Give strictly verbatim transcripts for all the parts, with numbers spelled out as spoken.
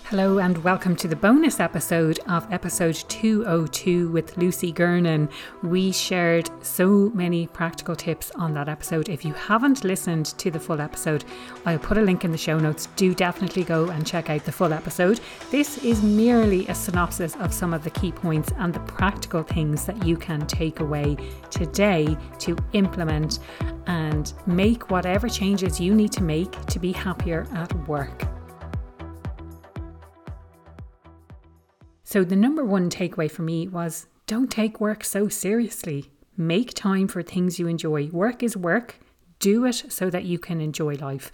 Hello and welcome to the bonus episode of episode two oh two with Lucy Gernon. We shared so many practical tips on that episode. If you haven't listened to the full episode, I'll put a link in the show notes. Do definitely go and check out the full episode. This is merely a synopsis of some of the key points and the practical things that you can take away today to implement and make whatever changes you need to make to be happier at work. So the number one takeaway for me was don't take work so seriously. Make time for things you enjoy. Work is work. Do it so that you can enjoy life.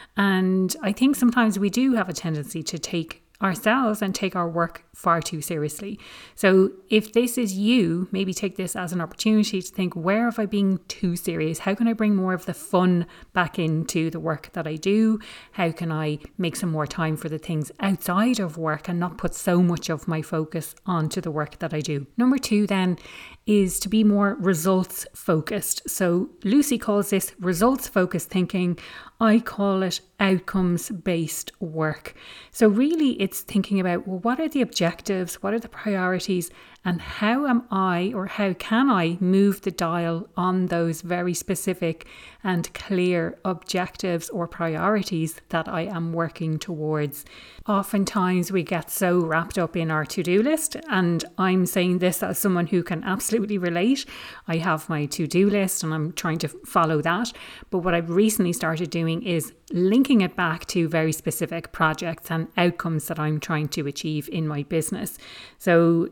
And I think sometimes we do have a tendency to take ourselves and take our work far too seriously. So if this is you, maybe take this as an opportunity to think, where have I been too serious? How can I bring more of the fun back into the work that I do? How can I make some more time for the things outside of work and not put so much of my focus onto the work that I do? Number two then is to be more results focused. So Lucy calls this results focused thinking. I call it outcomes based work. So really it's thinking about, well, what are the objectives? What are the priorities? And how am I or how can I move the dial on those very specific and clear objectives or priorities that I am working towards? Oftentimes we get so wrapped up in our to-do list, and I'm saying this as someone who can absolutely relate. I have my to-do list and I'm trying to follow that. But what I've recently started doing is linking it back to very specific projects and outcomes that I'm trying to achieve in my business. So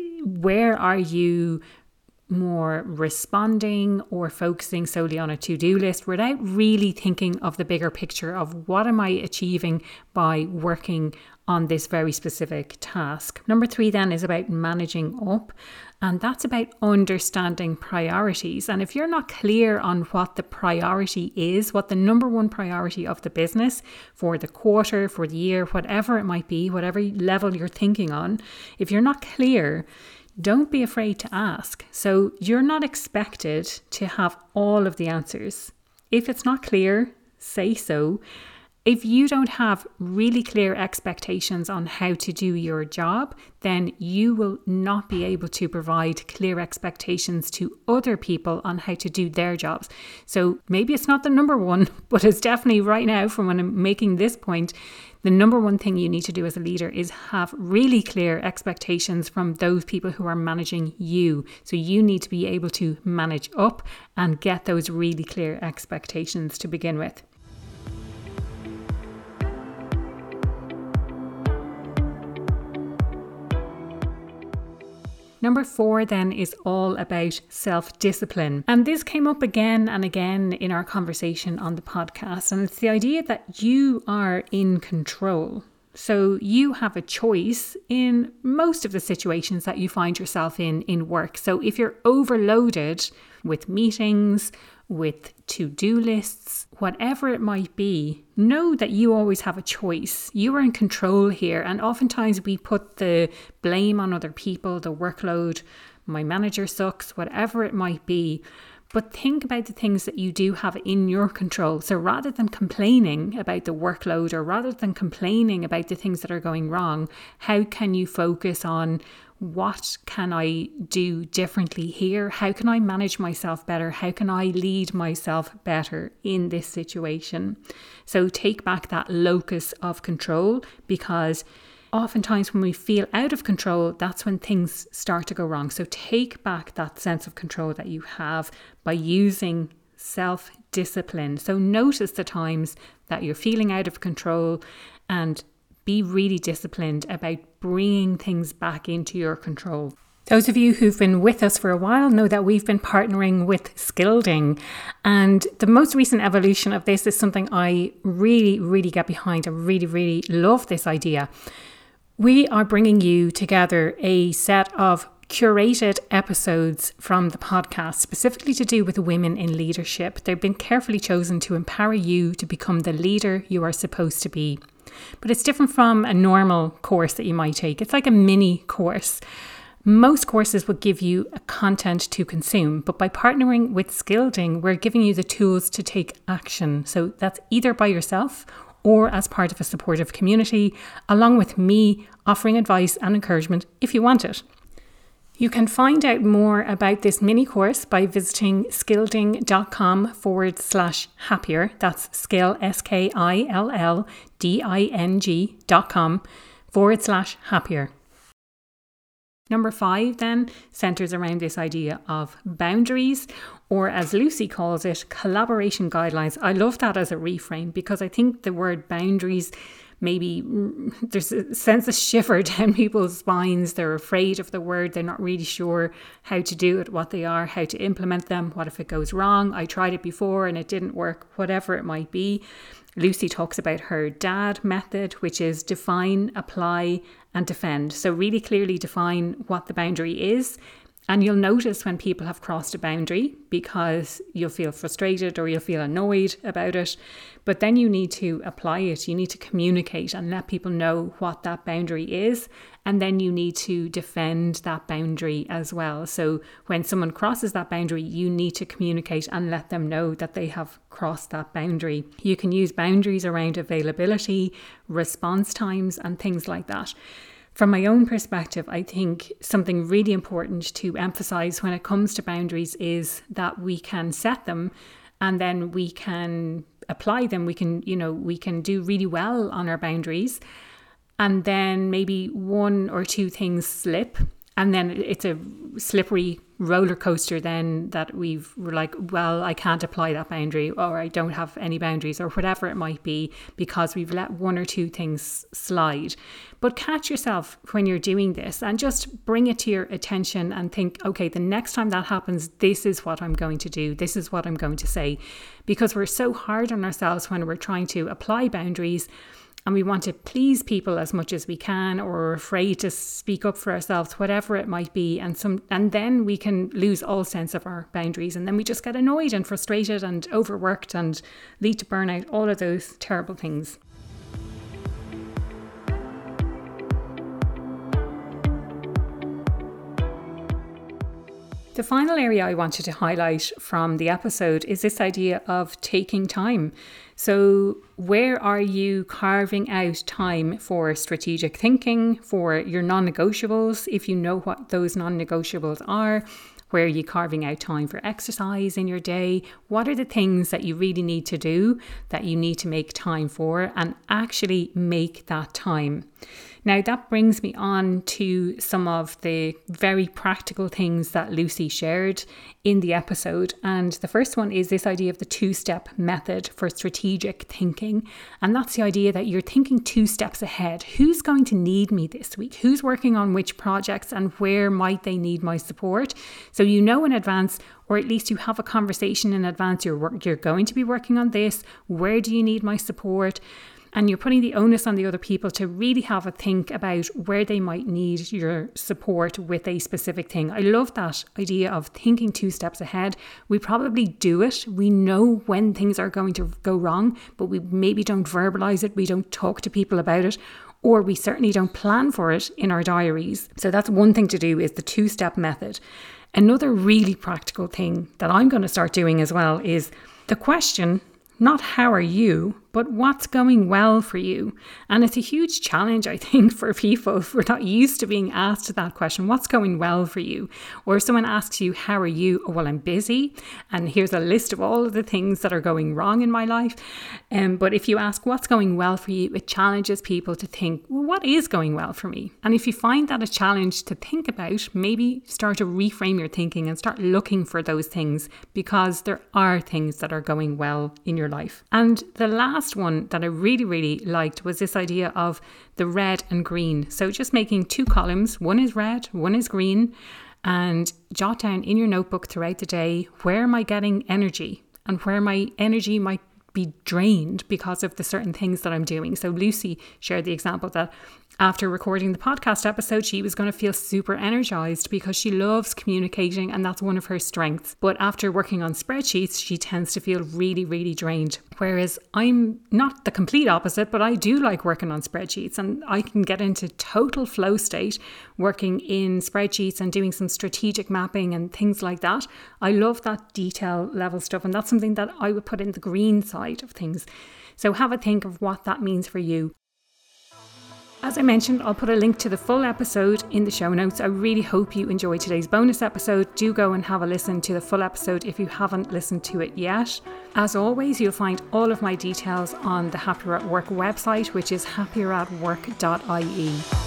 where are you more responding or focusing solely on a to-do list without really thinking of the bigger picture of what am I achieving by working on this very specific task? Number three then is about managing up, and that's about understanding priorities. And if you're not clear on what the priority is, what the number one priority of the business for the quarter, for the year, whatever it might be, whatever level you're thinking on, if you're not clear, don't be afraid to ask. So you're not expected to have all of the answers. If it's not clear, say so. If you don't have really clear expectations on how to do your job, then you will not be able to provide clear expectations to other people on how to do their jobs. So maybe it's not the number one, but it's definitely right now from when I'm making this point, the number one thing you need to do as a leader is have really clear expectations from those people who are managing you. So you need to be able to manage up and get those really clear expectations to begin with. Number four then is all about self-discipline. And this came up again and again in our conversation on the podcast. And it's the idea that you are in control. So you have a choice in most of the situations that you find yourself in in work. So if you're overloaded with meetings, with to-do lists, whatever it might be, know that you always have a choice. You are in control here. And oftentimes we put the blame on other people, the workload, my manager sucks, whatever it might be. But think about the things that you do have in your control. So rather than complaining about the workload or rather than complaining about the things that are going wrong, how can you focus on what can I do differently here? How can I manage myself better? How can I lead myself better in this situation? So take back that locus of control, because oftentimes when we feel out of control, that's when things start to go wrong. So take back that sense of control that you have by using self-discipline. So notice the times that you're feeling out of control and be really disciplined about bringing things back into your control. Those of you who've been with us for a while know that we've been partnering with Skilding. And the most recent evolution of this is something I really, really get behind. I really, really love this idea. We are bringing you together a set of curated episodes from the podcast, specifically to do with women in leadership. They've been carefully chosen to empower you to become the leader you are supposed to be. But it's different from a normal course that you might take. It's like a mini course. Most courses would give you a content to consume, but by partnering with Skilding, we're giving you the tools to take action. So that's either by yourself or as part of a supportive community, along with me offering advice and encouragement if you want it. You can find out more about this mini course by visiting skillding.com forward slash happier. That's skill, S K I L L D I N G dot com forward slash happier. Number five then centres around this idea of boundaries, or as Lucy calls it, collaboration guidelines. I love that as a reframe because I think the word boundaries, maybe there's a sense of shiver down people's spines. They're afraid of the word. They're not really sure how to do it, what they are, how to implement them. What if it goes wrong? I tried it before and it didn't work, whatever it might be. Lucy talks about her DAD method, which is define, apply, and defend. So really clearly define what the boundary is. And you'll notice when people have crossed a boundary because you'll feel frustrated or you'll feel annoyed about it. But then you need to apply it. You need to communicate and let people know what that boundary is. And then you need to defend that boundary as well. So when someone crosses that boundary, you need to communicate and let them know that they have crossed that boundary. You can use boundaries around availability, response times, and things like that. From my own perspective, I think something really important to emphasize when it comes to boundaries is that we can set them and then we can apply them. We can, you know, we can do really well on our boundaries, and then maybe one or two things slip, and then it's a slippery roller coaster then that we've we're like, well, I can't apply that boundary, or I don't have any boundaries, or whatever it might be, because we've let one or two things slide. But catch yourself when you're doing this and just bring it to your attention and think, okay, the next time that happens, this is what I'm going to do. This is what I'm going to say. Because we're so hard on ourselves when we're trying to apply boundaries, and we want to please people as much as we can, or are afraid to speak up for ourselves, whatever it might be. And some, and then we can lose all sense of our boundaries. And then we just get annoyed and frustrated and overworked and lead to burnout, all of those terrible things. The final area I wanted to highlight from the episode is this idea of taking time. So where are you carving out time for strategic thinking, for your non-negotiables, if you know what those non-negotiables are? Where are you carving out time for exercise in your day? What are the things that you really need to do, that you need to make time for, and actually make that time? Now that brings me on to some of the very practical things that Lucy shared in the episode. And the first one is this idea of the two-step method for strategic thinking. And that's the idea that you're thinking two steps ahead. Who's going to need me this week? Who's working on which projects, and where might they need my support? So you know in advance, or at least you have a conversation in advance, you're, work, you're going to be working on this. Where do you need my support? And you're putting the onus on the other people to really have a think about where they might need your support with a specific thing. I love that idea of thinking two steps ahead. We probably do it. We know when things are going to go wrong, but we maybe don't verbalize it. We don't talk to people about it, or we certainly don't plan for it in our diaries. So that's one thing to do, is the two-step method. Another really practical thing that I'm going to start doing as well is the question, not how are you, but what's going well for you? And it's a huge challenge, I think, for people if we're not used to being asked that question, what's going well for you? Or if someone asks you, how are you? Oh, well, I'm busy. And here's a list of all of the things that are going wrong in my life. Um, but if you ask what's going well for you, it challenges people to think, well, what is going well for me? And if you find that a challenge to think about, maybe start to reframe your thinking and start looking for those things, because there are things that are going well in your life. And the last one that I really, really liked was this idea of the red and green. So just making two columns, one is red, one is green, and jot down in your notebook throughout the day, where am I getting energy and where my energy might be drained because of the certain things that I'm doing. So Lucy shared the example that after recording the podcast episode, she was going to feel super energized because she loves communicating and that's one of her strengths. But after working on spreadsheets, she tends to feel really, really drained. Whereas I'm not the complete opposite, but I do like working on spreadsheets, and I can get into total flow state working in spreadsheets and doing some strategic mapping and things like that. I love that detail level stuff, and that's something that I would put in the green side of things. So have a think of what that means for you. As I mentioned, I'll put a link to the full episode in the show notes. I really hope you enjoyed today's bonus episode. Do go and have a listen to the full episode if you haven't listened to it yet. As always, you'll find all of my details on the Happier at Work website, which is happier at work dot I E.